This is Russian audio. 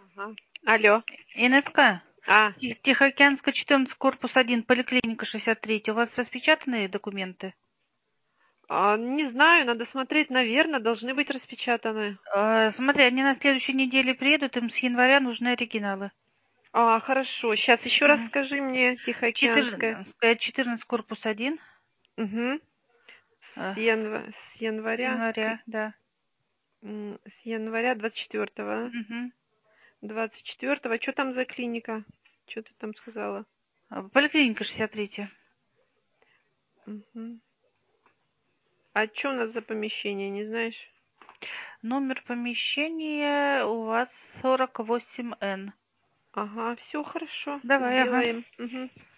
Ага. Алло. Инетка, А, Тихоокеанская, 14, корпус 1, поликлиника 63. У вас распечатанные документы? не знаю, надо смотреть, наверное, должны быть распечатаны. Смотри, они на следующей неделе приедут, им с января нужны оригиналы. Хорошо. Сейчас еще раз Мгм. скажи мне, Тихоокеанская. 14, корпус 1. Угу. э, С С января, января, да. с января 24-го. Мгм. 24-го. Что там за клиника? Что ты там сказала? Поликлиника 63. Угу. А что у нас за помещение, не знаешь? Номер помещения у вас 48Н. Ага, все хорошо, Давай, ага. сделаем. Угу.